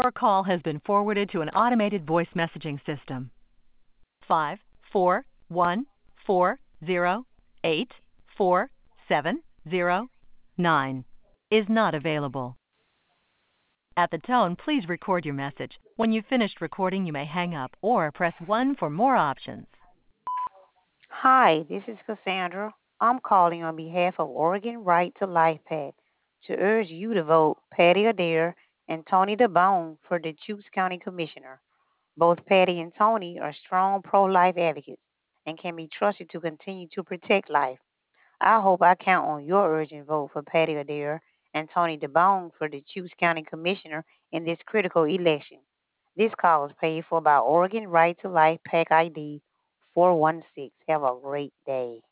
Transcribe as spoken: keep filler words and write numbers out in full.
Your call has been forwarded to an automated voice messaging system. Five four one four zero eight four seven zero nine is not available. At the tone, please record your message. When you've finished recording, you may hang up or press one for more options. Hi, this is Cassandra. I'm calling on behalf of Oregon Right to Life PAC to urge you to vote Patty Adair and Tony DeBone for the Deschutes County Commissioner. Both Patty and Tony are strong pro-life advocates and can be trusted to continue to protect life. I hope I count on your urgent vote for Patty Adair and Tony DeBone for the Deschutes County Commissioner in this critical election. This call is paid for by Oregon Right to Life PAC I D four one six. Have a great day.